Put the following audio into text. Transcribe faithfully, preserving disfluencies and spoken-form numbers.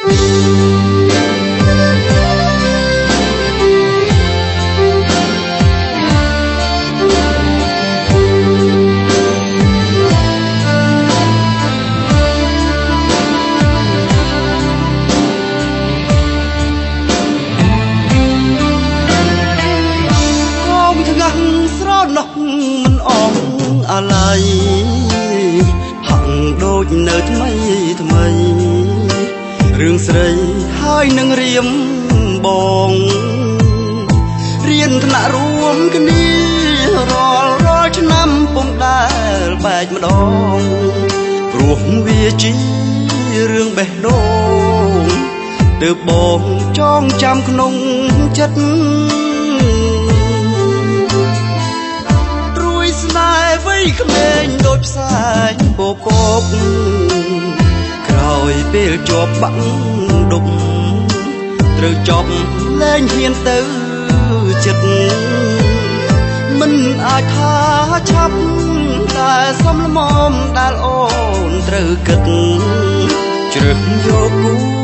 មិនអងអាឡ័យហាក់ដូចនៅថ្មីថ្មីរឿងស្រីហើយនឹងរៀមបងរៀនថ្នាក់រួមគ្នារាល់រាល់ឆ្នាំពុំដែលបែកម្ដងព្រោះវាជារឿងបេះដូងទើបបងចងចាំក្នុងចិត្តស្នេហ៍វ័យក្មេងដូចផ្សាយបបកបក្រោយពេលជាប់បាក់ដប់ត្រូវចប់លែងហ៊ានទៅចិត្តមិនអាចថាឆាប់តែសំលមមដែលអូនត្រូវគិតជ្រើសយកគូ